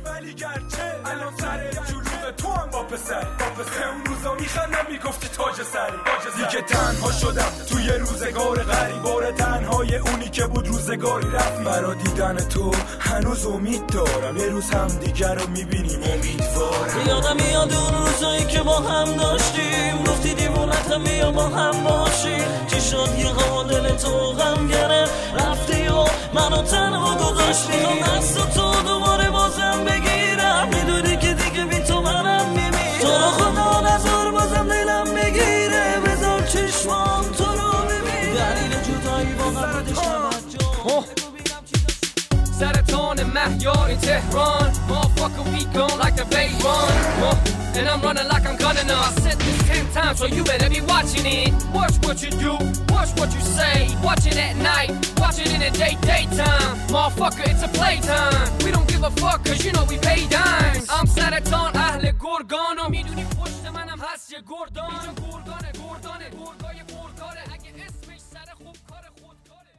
ولی گرچه الان سر جلوه تو هم با پسر اون روزا میخندم میگفتی تاج سری دیگه تنها شدم توی روزگار غریبار تنهای اونی که بود روزگاری رفت برا دیدن تو هنوز امید دارم یه روز هم دیگر رو میبینیم امیدوارم یادم میاد اون روزایی که با هم داشتیم گفتی دیوونتم بیا با هم باشیم چی شد یه دل تو غم گره رفتی و منو تنها گذاشتی دست تو دوباره بازم بگیرم میدونی که دیگه بی تو منم میمیرم تو رو خدا نذار بازم دلم بگیره بذار چشمام تو رو ببینه دلیل جدایی واقعا بودش سرطان مهیار تهران Motherfucker we gone like the bay run And I'm running like I'm gunning up I said this 10 times so you better be watching it Watch what you do, watch what you say Watch it at night, watch it in the daytime Motherfucker it's a playtime We don't give a fuck cause you know we pay dimes I'm سرطان اهل گرگان و میدونی پشت منم هست یه گردان